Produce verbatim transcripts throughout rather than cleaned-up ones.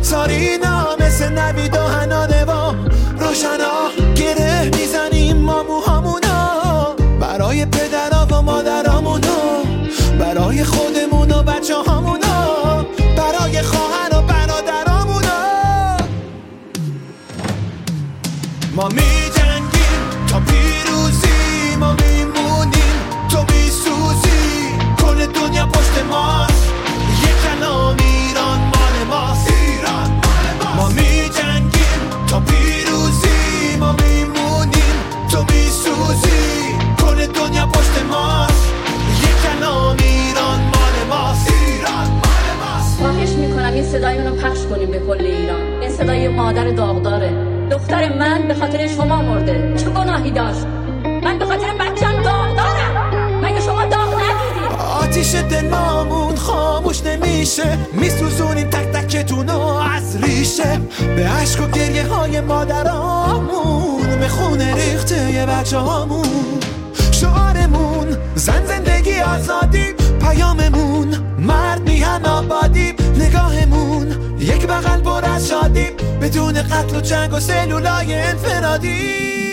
سارینا مثل نوید و هنانوا روشنا گره میزنیم ما موهامونا برای پدرها و مادرامونا برای خودمون و بچه هامونا برای خواهر و برادرامونا ما می جنگیم تا پیروزی ما میمونیم تو میسوزی کل دنیا پشت ماست یک کلام ایران مال ماست ایران مال ماست ما می جنگیم تا پیروزی ما میمونیم تو میسوزی کل دنیا پشت ماست یک کلام ایران مال ماست ایران مال ماست خواهش میکنم این صدایونو پخش کنیم به کل ایران. این صدای مادر داغداره. دختر من به خاطر شما مرده. چه گناهی داشت؟ من به خاطر بچم داغدارم. مگه شما داغ ندیدید؟ آتیش دلمامون خاموش نمیشه میسوزونیم تک تکتونو از ریشه به عشق و گریه های مادرامون به خونه ریخته یه بچه هامون شعارمون زن زندگی آزادی پیاممون مرد میهن آبادی نگاهمون یک بغل پر از شادی بدون قتل و جنگ و سلولای انفرادی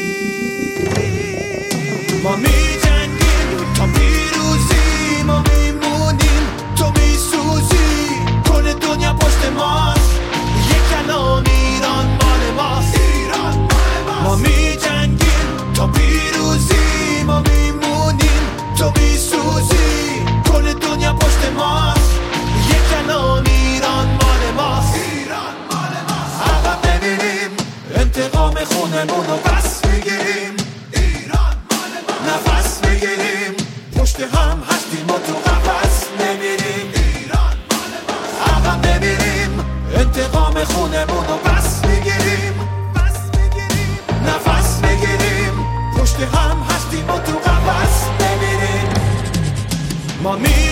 ما می جنگیم تا پیروزی ما میمونیم تو میسوزی کل دنیا پشت ماست یک کلام ایران مال ماست ایران مال ماست ما می جنگیم تا پیروزی ما میمونیم تو میسوزی کل دنیا پشت ماست یک کلام ایران مال ماست ایران مال ماست عقب نمیریم انتقام خونمونو پس میگیریم ایران مال ماست نفس بگیریم پشت هم هستیم و تو قفس نمیریم ایران مال ماست عقب نمیریم انتقام خونمونو پس میگیریم پس میگیریم نفس بگیریم پشت هم هستیم و تو قفس نمیریم ما می